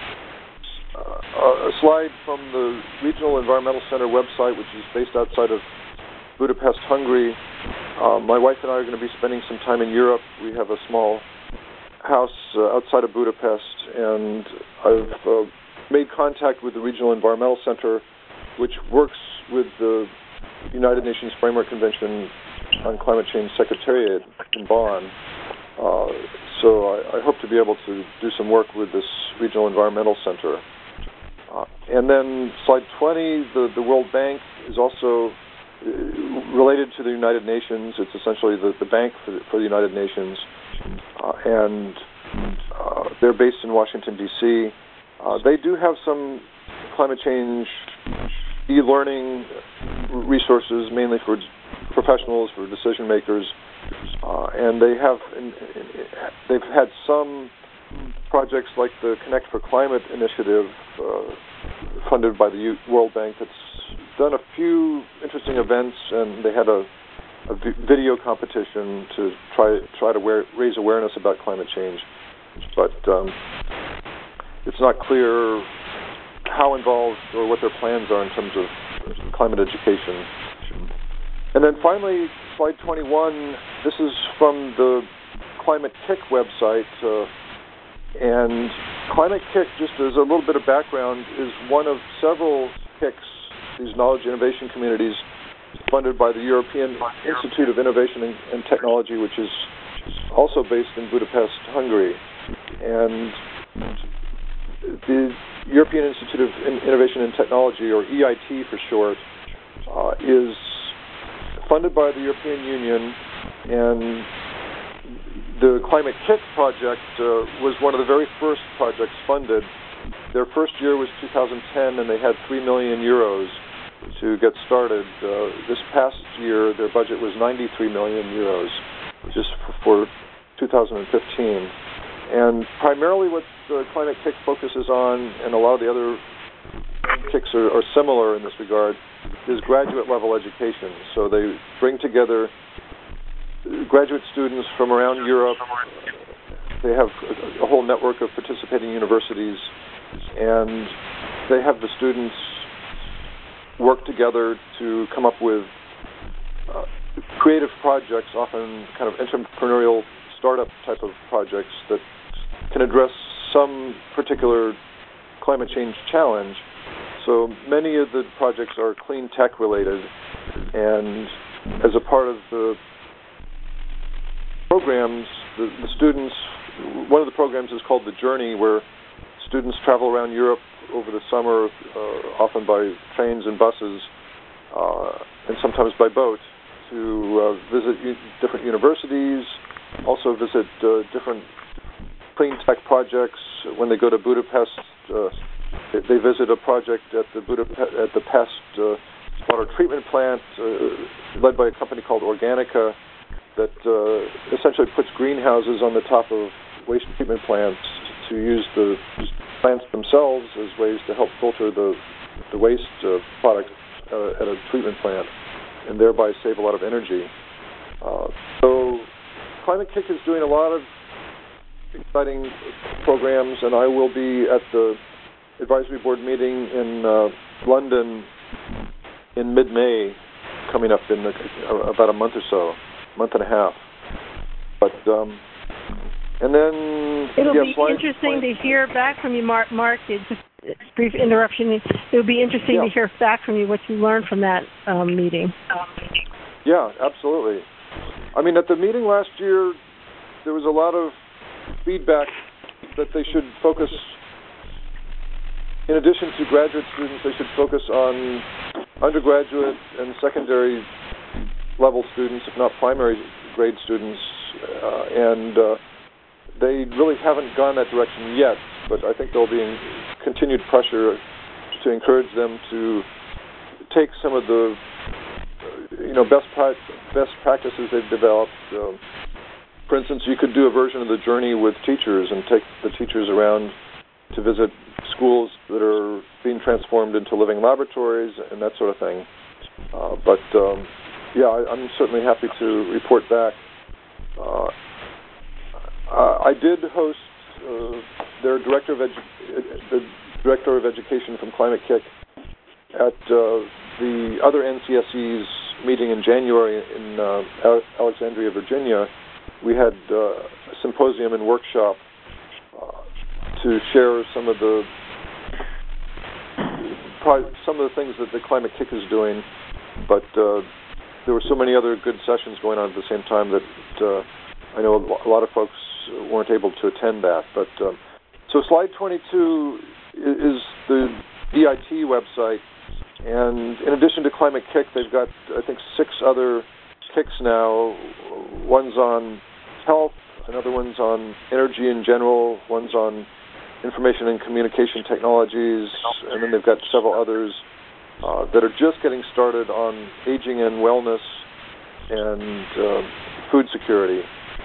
uh, a slide from the Regional Environmental Center website, which is based outside of Budapest, Hungary. Uh, my wife and I are going to be spending some time in Europe. We have a small house uh, outside of Budapest, and I've uh, made contact with the Regional Environmental Center, which works with the United Nations Framework Convention on Climate Change Secretariat in Bonn. Uh, so I, I hope to be able to do some work with this Regional Environmental Center. Uh, and then slide twenty, the, the World Bank is also related to the United Nations. It's essentially the, the bank for the, for the United Nations, uh, and uh, they're based in Washington, D C Uh, they do have some climate change e-learning resources, mainly for professionals, for decision makers, uh, and they have in, in, they've had some projects like the Connect for Climate initiative, uh, funded by the U- World Bank, that's done a few interesting events, and they had a, a v- video competition to try try to wear, raise awareness about climate change. But um, it's not clear how involved or what their plans are in terms of climate education. And then finally, slide twenty-one, this is from the Climate Kick website, uh, and Climate Kick, just as a little bit of background, is one of several K I Cs, these knowledge innovation communities, funded by the European Institute of Innovation and, and Technology, which is also based in Budapest, Hungary. And the European Institute of Innovation and Technology, or E I T for short, uh, is funded by the European Union, and the Climate Kick project uh, was one of the very first projects funded. Their first year was two thousand ten, and they had three million euros to get started. Uh, this past year, their budget was ninety-three million euros, just for, for two thousand fifteen. And primarily what the Climate Kick focuses on, and a lot of the other kicks are, are similar in this regard, is graduate level education. So they bring together graduate students from around Europe. They have a, a whole network of participating universities, and they have the students work together to come up with uh, creative projects, often kind of entrepreneurial startup type of projects that can address some particular climate change challenge. so many of the projects are clean tech related, and as a part of the programs, the, the students, one of the programs is called The Journey, where students travel around Europe over the summer, uh, often by trains and buses, uh, and sometimes by boat, to uh, visit u- different universities, also visit uh, different clean tech projects. When they go to Budapest, uh, they, they visit a project at the Budapest, at the Pest uh, water treatment plant, uh, led by a company called Organica, that uh, essentially puts greenhouses on the top of waste treatment plants to use the plants themselves as ways to help filter the the waste uh, product uh, at a treatment plant, and thereby save a lot of energy. Uh, so Climate Kick is doing a lot of exciting programs, and I will be at the advisory board meeting in uh, London in mid-May, coming up in the, uh, about a month or so, month and a half. But um, and then it'll yeah, be slide, interesting slide. to hear back from you, Mark. Mark, it just brief interruption. It'll be interesting yeah. to hear back from you what you learned from that um, meeting. Yeah, absolutely. I mean, at the meeting last year, there was a lot of feedback that they should focus, in addition to graduate students, they should focus on undergraduate and secondary level students, if not primary grade students, uh, and uh, they really haven't gone that direction yet, but I think there'll be continued pressure to encourage them to take some of the you know best pra- best practices they've developed. Um, for instance, you could do a version of the journey with teachers and take the teachers around to visit schools that are being transformed into living laboratories and that sort of thing. Uh, but um, yeah, I, I'm certainly happy to report back. Uh, I did host uh, their director of edu- the director of education from Climate Kick at uh, the other N C S Es meeting in January in uh, Alexandria, Virginia. We had uh, a symposium and workshop uh, to share some of the some of the things that the Climate Kick is doing, but uh, there were so many other good sessions going on at the same time that uh, I know a lot of folks weren't able to attend that. But um, so slide twenty-two is the D I T website, and in addition to Climate Kick, they've got I think six other kicks now. One's on health, another one's on energy in general, one's on information and communication technologies, and then they've got several others uh, that are just getting started on aging and wellness and uh, food security.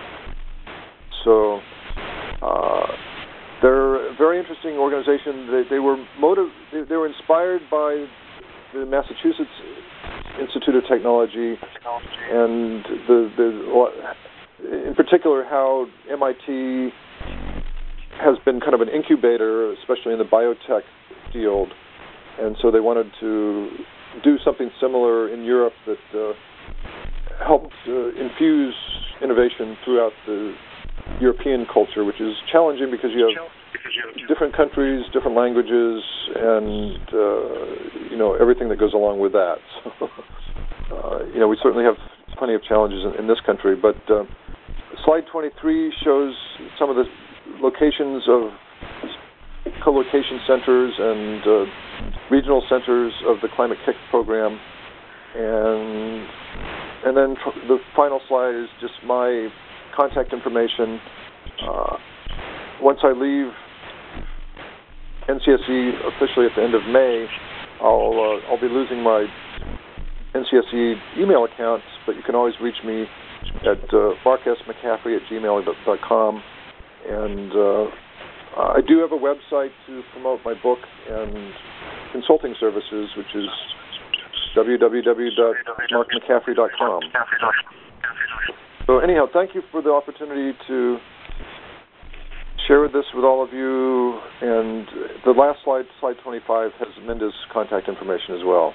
So uh, they're a very interesting organization. They, they were motiv- they, they were inspired by the Massachusetts Institute of Technology, and the, the in particular how M I T has been kind of an incubator, especially in the biotech field, and so they wanted to do something similar in Europe that uh, helped uh, infuse innovation throughout the European culture, which is challenging because you have different countries, different languages, and uh, you know everything that goes along with that. So, uh, you know, we certainly have plenty of challenges in, in this country. But uh, slide twenty-three shows some of the locations of co-location centers and uh, regional centers of the Climate Kick program, and and then tr- the final slide is just my contact information. Uh, once I leave N C S E officially at the end of May, I'll uh, I'll be losing my N C S E email accounts, but you can always reach me at uh, mark s mccaffrey at gmail dot com. And uh, I do have a website to promote my book and consulting services, which is w w w dot mark mccaffrey dot com. So anyhow, thank you for the opportunity to share this with all of you. And the last slide, slide twenty-five, has Minda's contact information as well.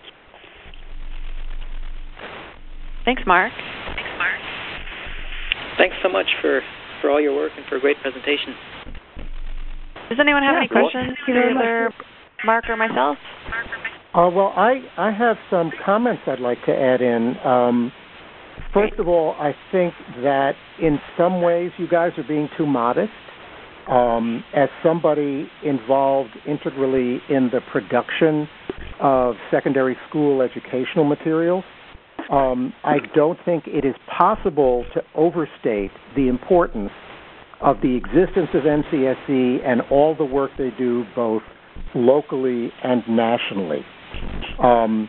Thanks, Mark. Thanks, Mark. Thanks so much for, for all your work and for a great presentation. Does anyone have yeah, any questions for either Mark or myself? Uh, well, I, I have some comments I'd like to add in. Um, first of all, I think that in some ways you guys are being too modest. Um, as somebody involved integrally in the production of secondary school educational materials, um, I don't think it is possible to overstate the importance of the existence of N C S E and all the work they do both locally and nationally. Um,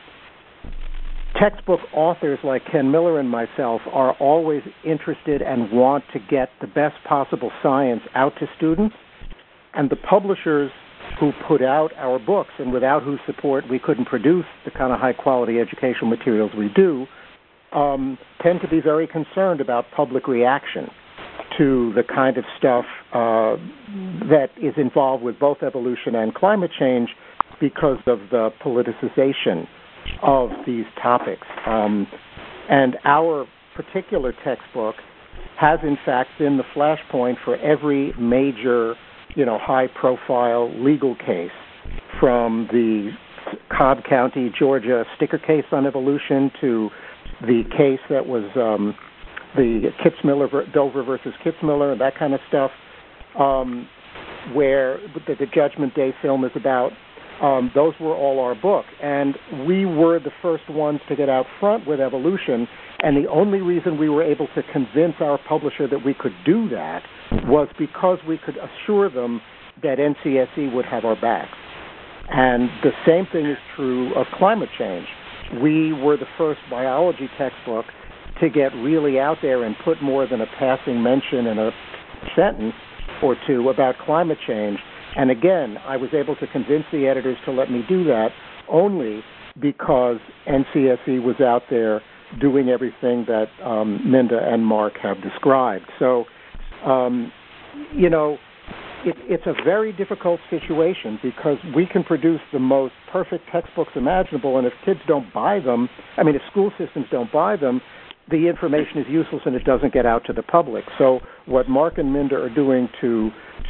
textbook authors like Ken Miller and myself are always interested and want to get the best possible science out to students, and the publishers who put out our books and without whose support we couldn't produce the kind of high-quality educational materials we do, um, tend to be very concerned about public reaction to the kind of stuff uh, that is involved with both evolution and climate change because of the politicization of these topics. Um, and our particular textbook has, in fact, been the flashpoint for every major, you know, high-profile legal case, from the Cobb County, Georgia sticker case on evolution to the case that was um, the Kitzmiller, Dover versus Kitzmiller, and that kind of stuff, um, where the, the Judgment Day film is about. Um, those were all our book, and we were the first ones to get out front with evolution, and the only reason we were able to convince our publisher that we could do that was because we could assure them that N C S E would have our backs. And the same thing is true of climate change. We were the first biology textbook to get really out there and put more than a passing mention in a sentence or two about climate change. And again, I was able to convince the editors to let me do that only because N C S E was out there doing everything that um, Minda and Mark have described. So, um, you know, it, it's a very difficult situation because we can produce the most perfect textbooks imaginable, and if kids don't buy them, I mean, if school systems don't buy them, the information is useless and it doesn't get out to the public. So what Mark and Minda are doing to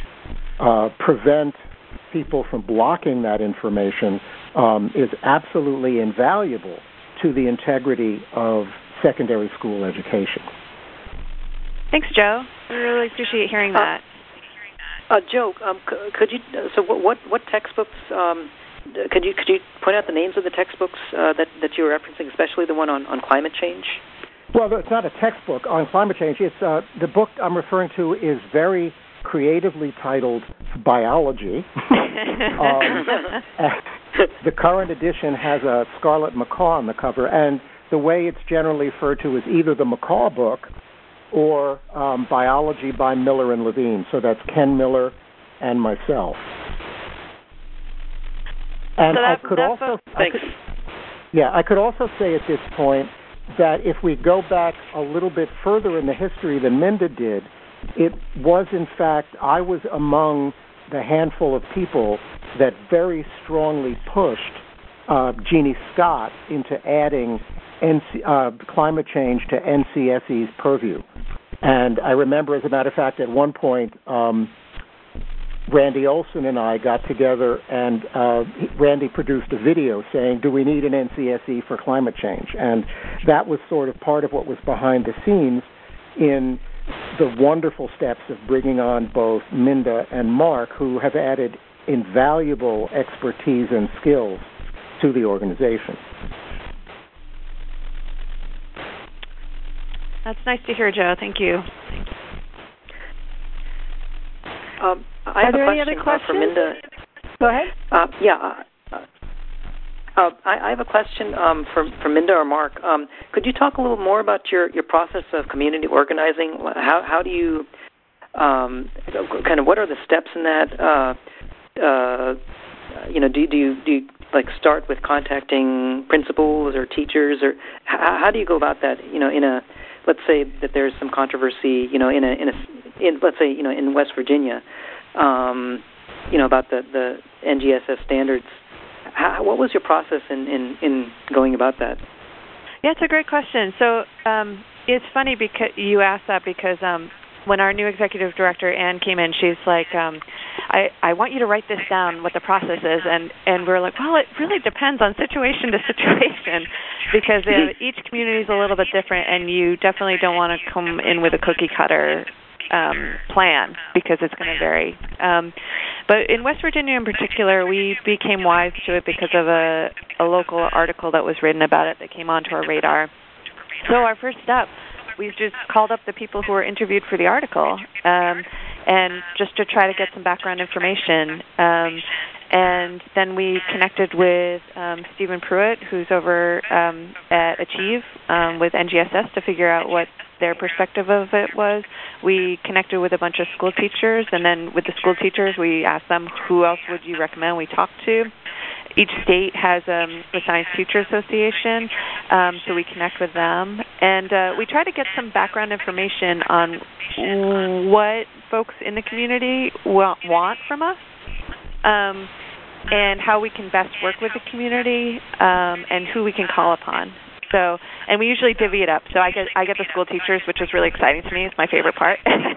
uh, prevent people from blocking that information um, is absolutely invaluable to the integrity of secondary school education. Thanks, Joe. I really appreciate hearing that. Uh, uh, Joe, um, c- could you? Uh, so, what what, what textbooks? Um, could you could you point out the names of the textbooks uh, that that you were referencing, especially the one on, on climate change? Well, it's not a textbook on climate change. It's uh, the book I'm referring to is very creatively titled Biology. um, the current edition has a Scarlett Macaw on the cover, and the way it's generally referred to is either the Macaw book or um, Biology by Miller and Levine. So that's Ken Miller and myself. And so that, I could also, I thanks. could, yeah, I could also say at this point that if we go back a little bit further in the history than Minda did, it was, in fact, I was among the handful of people that very strongly pushed uh, Jeannie Scott into adding N C, uh, climate change to N C S E's purview. And I remember, as a matter of fact, at one point, um, Randy Olson and I got together, and uh, Randy produced a video saying, do we need an N C S E for climate change? And that was sort of part of what was behind the scenes in the wonderful steps of bringing on both Minda and Mark, who have added invaluable expertise and skills to the organization. That's nice to hear, Joe. Thank you. Um, I Are have there a any other question questions? uh, for Minda. Go ahead. Uh, yeah. Uh, uh, I, I have a question um, for, for Minda or Mark. Um, could you talk a little more about your, your process of community organizing? How how do you um, kind of what are the steps in that? Uh, uh, you know, do do you do you like start with contacting principals or teachers, or how, how do you go about that? You know, in a let's say that there's some controversy. You know, in a in a in let's say you know in West Virginia. Um, you know, about the, the N G S S standards. How, what was your process in, in, in going about that? Yeah, it's a great question. So um, it's funny because you asked that because um, when our new executive director, Anne, came in, she's like, um, I, I want you to write this down, what the process is. And, and we're like, well, it really depends on situation to situation because uh, each community is a little bit different, and you definitely don't want to come in with a cookie-cutter um, plan because it's going to vary. Um, but in West Virginia in particular, we became wise to it because of a, a local article that was written about it that came onto our radar. So our first step, we just called up the people who were interviewed for the article um, and just to try to get some background information. Um, and then we connected with um, Stephen Pruitt, who's over um, at Achieve um, with N G S S to figure out what their perspective of it was. We connected with a bunch of school teachers, and then with the school teachers, we asked them, who else would you recommend we talk to? Each state has um, a Science Teacher Association, um, so we connect with them. And uh, we try to get some background information on what folks in the community want from us, um, and how we can best work with the community, um, and who we can call upon. So, and we usually divvy it up. So I get I get the school teachers, which is really exciting to me. It's my favorite part.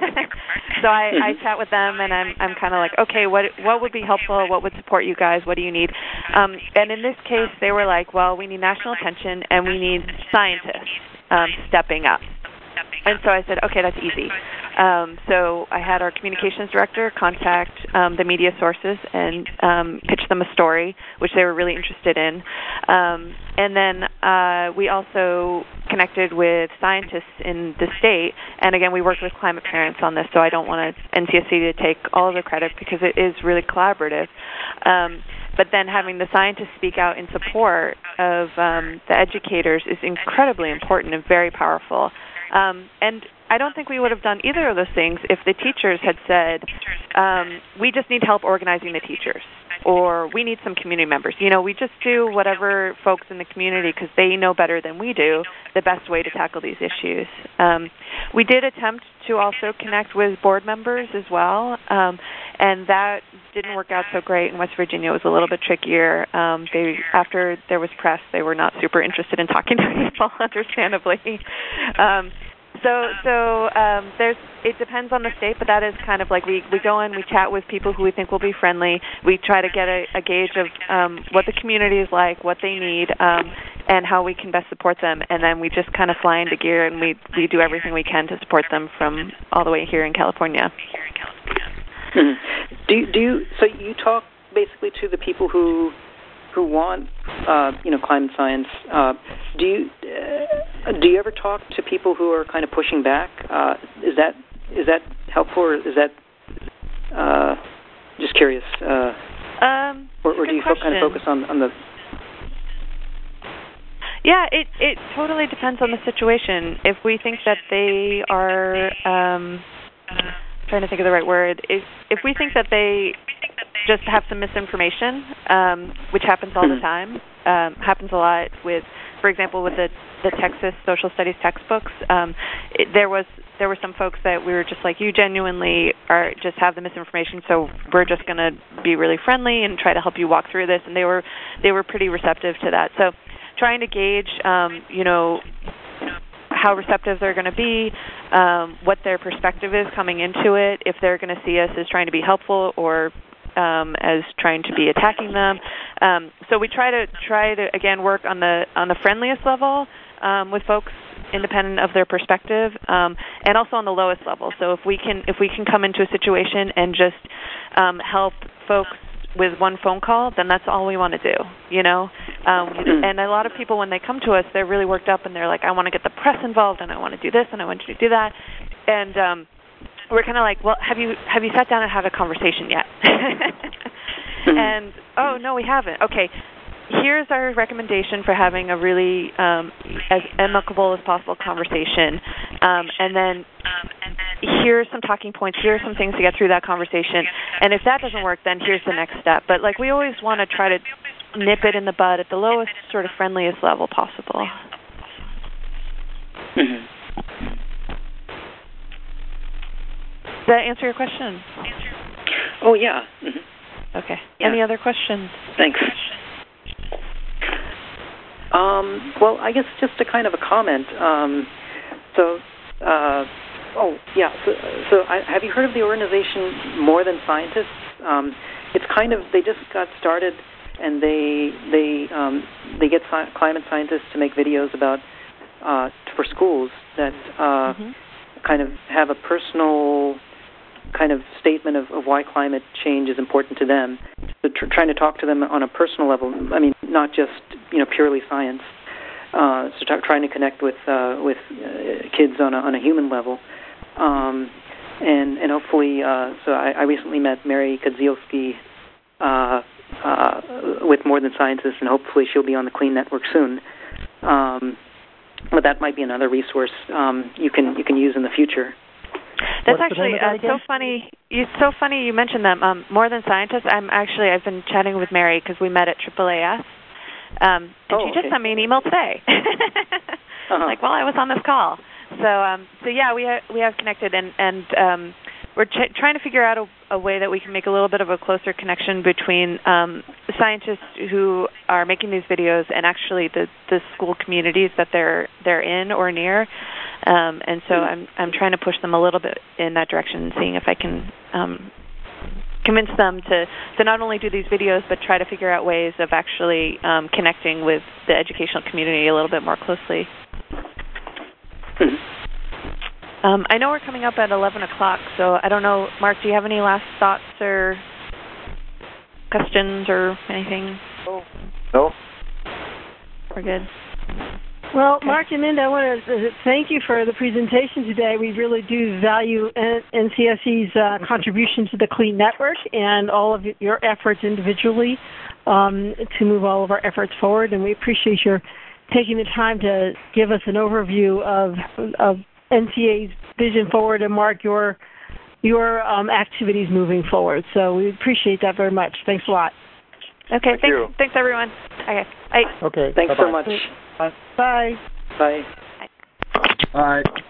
So I, I chat with them, and I'm I'm kind of like, okay, what what would be helpful? What would support you guys? What do you need? Um, and in this case, they were like, well, we need national attention, and we need scientists um, stepping up. And so I said, okay, that's easy. Um, so I had our communications director contact um, the media sources and um, pitch them a story, which they were really interested in. Um, and then uh, we also connected with scientists in the state. And again, we worked with Climate Parents on this, so I don't want N C S C to take all of the credit because it is really collaborative. Um, But then having the scientists speak out in support of um, the educators is incredibly important and very powerful. Um, and I don't think we would have done either of those things if the teachers had said, um, we just need help organizing the teachers, or we need some community members. You know, we just do whatever folks in the community, because they know better than we do the best way to tackle these issues. Um, we did attempt to also connect with board members as well, um, and that didn't work out so great. In West Virginia, it was a little bit trickier. Um, they, after there was press, they were not super interested in talking to people, understandably. Um, So, so um, there's. It depends on the state, but that is kind of like we, we go in, we chat with people who we think will be friendly. We try to get a, a gauge of um, what the community is like, what they need, um, and how we can best support them. And then we just kind of fly into gear, and we we do everything we can to support them from all the way here in California. Mm-hmm. Do you, do you? So you talk basically to the people who. who want, uh, you know, climate science. Uh, do you uh, do you ever talk to people who are kind of pushing back? Uh, is that is that helpful, or is that uh, just curious? Uh, um, or, or do you question. kind of focus on, on the? Yeah, it it totally depends on the situation. If we think that they are, um, trying to think of the right word, if if we think that they just have some misinformation, um, which happens all the time, um, happens a lot with, for example, with the, the Texas social studies textbooks. Um, it, there was there were some folks that we were just like, you genuinely are just have the misinformation, so we're just going to be really friendly and try to help you walk through this. And they were they were pretty receptive to that. So trying to gauge, um, you know, how receptive they're going to be, um, what their perspective is coming into it, if they're going to see us as trying to be helpful or Um, as trying to be attacking them. Um, so we try to try to again work on the on the friendliest level um, with folks, independent of their perspective, um, and also on the lowest level. So if we can if we can come into a situation and just um, help folks with one phone call, then that's all we want to do. You know, um, and a lot of people when they come to us, they're really worked up and they're like, I want to get the press involved and I want to do this and I want you to do that, and um, we're kind of like, well, have you have you sat down and had a conversation yet? And, oh, no, we haven't. Okay, here's our recommendation for having a really um, as amicable as possible conversation. Um, and then here's some talking points. Here are some things to get through that conversation. And if that doesn't work, then here's the next step. But, like, we always want to try to nip it in the bud at the lowest sort of friendliest level possible. Mm-hmm. Does that answer your question? Oh, yeah. Mm-hmm. Okay. Yeah. Any other questions? Thanks. Um, well, I guess just a kind of a comment. Um, so uh, oh, yeah. So, so I, have you heard of the organization More Than Scientists? Um, it's kind of, they just got started, and they they um, they get sci- climate scientists to make videos about uh, for schools that uh, mm-hmm. kind of have a personal kind of statement of, of why climate change is important to them. So tr- trying to talk to them on a personal level. I mean, not just you know purely science. Uh, so t- trying to connect with uh, with uh, kids on a, on a human level, um, and and hopefully. Uh, so I, I recently met Mary Kadzielski uh, uh, with More Than Scientists, and hopefully she'll be on the Clean Network soon. Um, but that might be another resource um, you can you can use in the future. That's What's actually uh, so funny. It's so funny you mentioned them. Um, More Than Scientists. I'm actually I've been chatting with Mary because we met at triple A S. Um, and oh, she just okay. sent me an email today, uh-huh. like while I was on this call. So, um, so yeah, we ha- we have connected, and and um, we're ch- trying to figure out a, a way that we can make a little bit of a closer connection between um, scientists who are making these videos and actually the, the school communities that they're they're in or near. Um, and so I'm I'm trying to push them a little bit in that direction, seeing if I can. Um, convince them to, to not only do these videos, but try to figure out ways of actually um, connecting with the educational community a little bit more closely. um, I know we're coming up at eleven o'clock, so I don't know, Mark, do you have any last thoughts or questions or anything? No. No. We're good. Well, okay. Mark and Minda, I want to thank you for the presentation today. We really do value N C S E's uh, contribution to the Clean Network and all of your efforts individually um, to move all of our efforts forward. And we appreciate your taking the time to give us an overview of, of N C A's vision forward and, Mark, your your um, activities moving forward. So we appreciate that very much. Thanks a lot. Okay, Thank thanks, you. thanks everyone. Okay, bye. Okay, thanks bye-bye. so much. Bye. Bye. Bye. Bye.